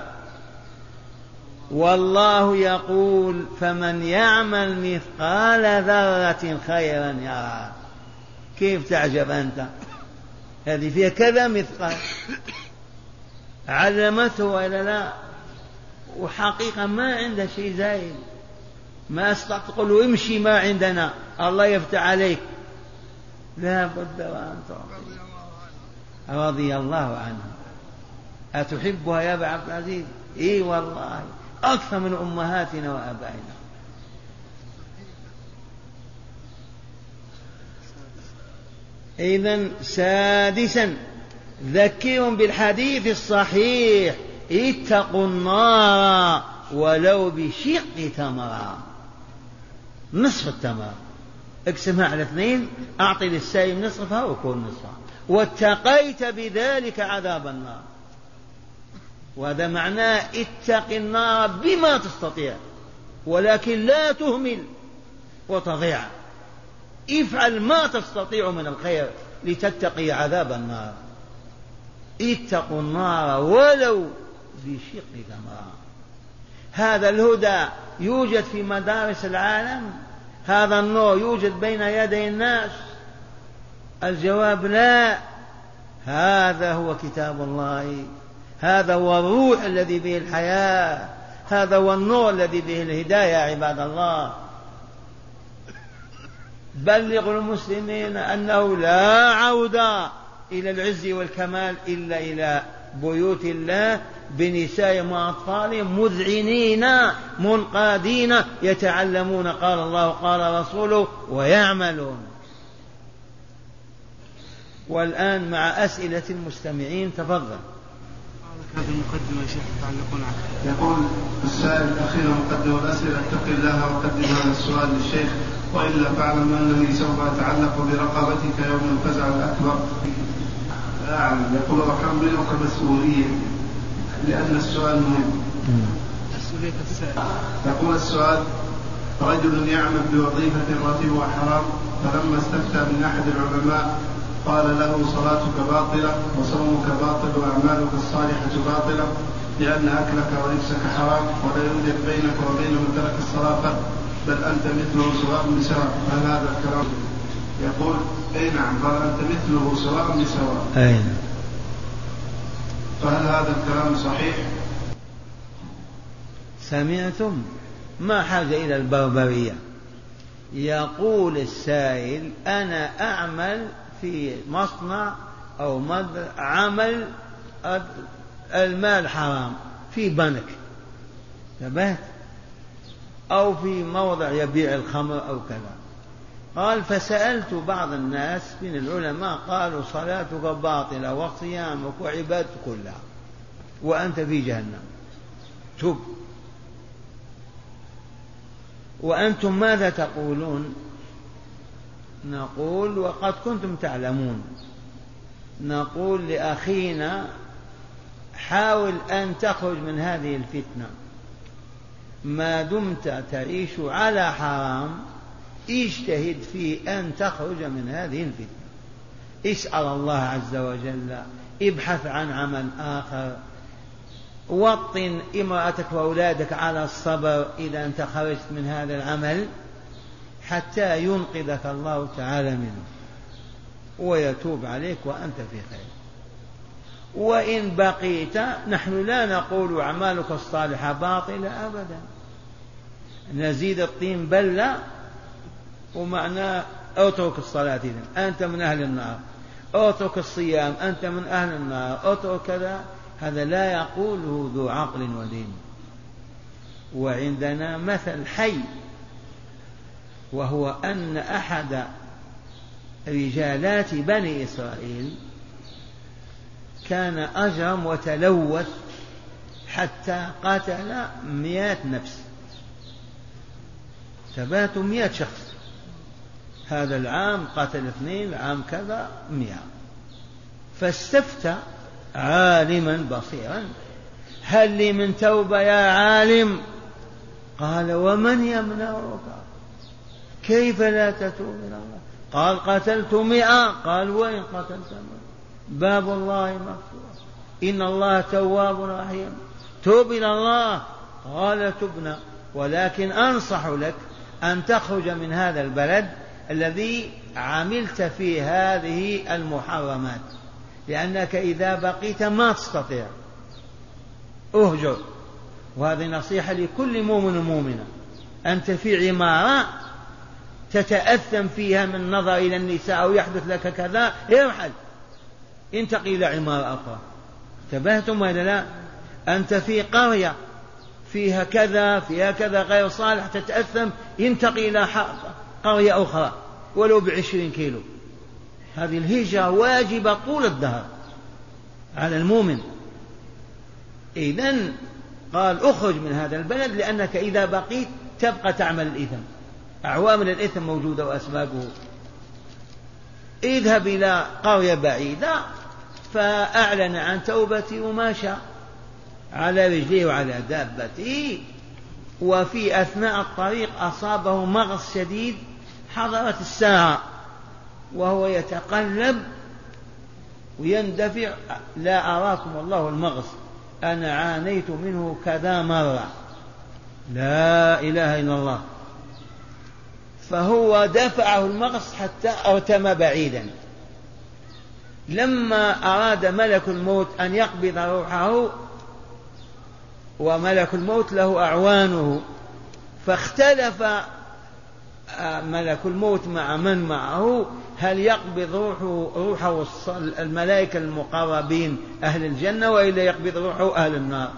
والله يقول فمن يعمل مثقال ذرة خيرا يرى. كيف تعجب أنت؟ هذه فيها كذا مثقال، علمته ولا لا؟ وحقيقة ما عنده شيء زايد، ما استطعت تقول له امشي ما عندنا الله يفتح عليك، لا بد وأن تعطي. رضي الله عنها. أتحبها يا أبا عبد العزيز؟ إي والله أكثر من أمهاتنا وآبائنا. إذن سادسا ذكرهم بالحديث الصحيح اتقوا النار ولو بشق تمرة، نصف التمرة اقسمها على 2، أعطي للسائل نصفها وكل نصفها، واتقيت بذلك عذاب النار. وهذا معناه اتق النار بما تستطيع، ولكن لا تهمل وتضيع، افعل ما تستطيع من الخير لتتقي عذاب النار. اتقوا النار ولو بشق تمرة. هذا الهدى يوجد في مدارس العالم؟ هذا النور يوجد بين يدي الناس؟ الجواب لا. هذا هو كتاب الله، هذا هو الروح الذي به الحياة، هذا هو النور الذي به الهداية يا عباد الله. بلغوا المسلمين أنه لا عودة إلى العز والكمال إلا إلى بيوت الله بنسائهم وأطفالهم مذعنين منقادين يتعلمون قال الله قال رسوله ويعملون. والآن مع أسئلة المستمعين، تفضل. هذه المقدمة يا شيخ تعلقون عليها. يقول السائل الأخير مقدم الأسئلة: اتق الله وقدم هذا السؤال للشيخ، وإلا فاعلم أنني سوف أتعلق برقبتك يوم الفزع الأكبر. يقول أحملك مسؤولية لأن السؤال مهم. مسؤولية السائل. يقول السؤال: رجل يعمل بوظيفة راتبها حرام، فلما استفتى من أحد العلماء قال له: صلاتك باطلة وصومك باطل وأعمالك الصالحة باطلة، لأن أكلك ولبسك حرام، ولا يوجد بينك وبين من ترك الصلاة فرق، بل أنت مثله سواء بسواء. هل هذا الكلام؟ يقول: أي نعم. قال: أنت مثله سواء بسواء. أين؟ فهل هذا الكلام صحيح؟ سمعتم؟ ما حاجة إلى البربرية. يقول السائل: أنا أعمل في مصنع أو عمل المال حرام، في بنك تبات، أو في موضع يبيع الخمر أو كذا. قال: فسألت بعض الناس من العلماء قالوا: صلاتك باطلة وصيامك وعبادتك كلها وأنت في جهنم، تب. وأنتم ماذا تقولون؟ نقول: وقد كنتم تعلمون. نقول لأخينا: حاول أن تخرج من هذه الفتنة، ما دمت تعيش على حرام اجتهد في أن تخرج من هذه الفتنة، اسأل الله عز وجل، ابحث عن عمل آخر، وطن امرأتك وأولادك على الصبر إذا أنت خرجت من هذا العمل حتى ينقذك الله تعالى منه ويتوب عليك وأنت في خير. وإن بقيت، نحن لا نقول أعمالك الصالحة باطلة أبدا، نزيد الطين بلة ومعناه اترك الصلاة إذن أنت من أهل النار، اترك الصيام أنت من أهل النار، اترك كذا. هذا لا يقوله ذو عقل ودين. وعندنا مثل حي، وهو أن أحد رجالات بني إسرائيل كان أجرم وتلوث حتى قتل 100 نفس، تبات 100 شخص. هذا العام قتل 2، العام كذا 100. فاستفتى عالما بصيرا. هل لي من توبة يا عالم؟ قال ومن يمنعك؟ كيف لا تتوب إلى الله؟ قال قتلت 100. قال وإن قتلت 100 باب الله مفتوح، إن الله تواب رحيم، توب إلى الله. قال تبنا، ولكن أنصح لك أن تخرج من هذا البلد الذي عملت فيه هذه المحرمات، لأنك إذا بقيت ما تستطيع. أهجر. وهذه نصيحة لكل مؤمن ومؤمنة. أنت في عمارة تتأثم فيها من نظر إلى النساء أو يحدث لك كذا، ارحل انتقل إلى عمارة أخرى. انتبهتم ولا لا؟ أنت في قرية فيها كذا فيها كذا غير صالح تتأثم، ينتقل إلى قرية أخرى ولو ب20 كيلو. هذه الهجرة واجبة طول الدهر على المؤمن. إذن قال اخرج من هذا البلد، لأنك إذا بقيت تبقى تعمل الإثم، أعوامل الإثم موجودة وأسبابه. اذهب إلى قرية بعيدة، فأعلن عن توبتي وماشى على رجليه وعلى دابته، وفي أثناء الطريق أصابه مغص شديد، حضرت الساعة وهو يتقلب ويندفع. لا أراكم الله المغص، أنا عانيت منه كذا مرة، لا إله إلا الله. فهو دفعه المغص حتى أرتم بعيدا. لما أراد ملك الموت أن يقبض روحه، وملك الموت له أعوانه، فاختلف ملك الموت مع من معه، هل يقبض روحه الملائكة المقربين أهل الجنة وإلا يقبض روحه أهل النار.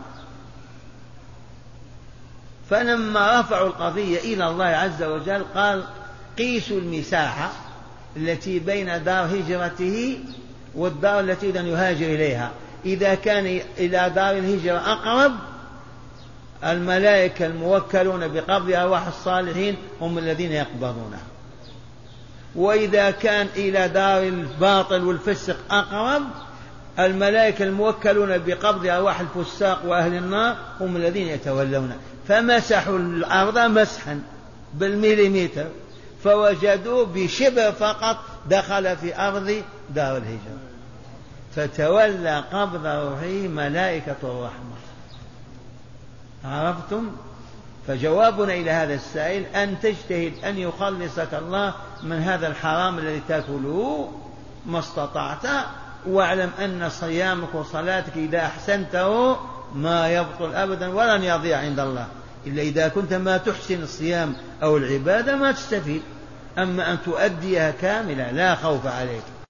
فلما رفعوا القضية إلى الله عز وجل قال قيسوا المساحة التي بين دار هجرته والدار التي لن يهاجر إليها. إذا كان إلى دار الهجرة أقرب، الملائكة الموكلون بقبض أرواح الصالحين هم الذين يقبضونها. وإذا كان إلى دار الباطل والفسق أقرب، الملائكة الموكلون بقبض أرواح الفساق وأهل النار هم الذين يتولون. فمسحوا الأرض مسحا بالمليمتر، فوجدوا بشبر فقط دخل في أرض دار الهجرة، فتولى قبض روحه ملائكة الرحمة. عرفتم؟ فجوابنا إلى هذا السائل أن تجتهد أن يخلصك الله من هذا الحرام الذي تأكله ما استطعت، واعلم أن صيامك وصلاتك إذا أحسنته ما يبطل أبدا ولن يضيع عند الله، إلا إذا كنت ما تحسن الصيام أو العبادة ما تستفيد. أما أن تؤديها كاملة لا خوف عليك.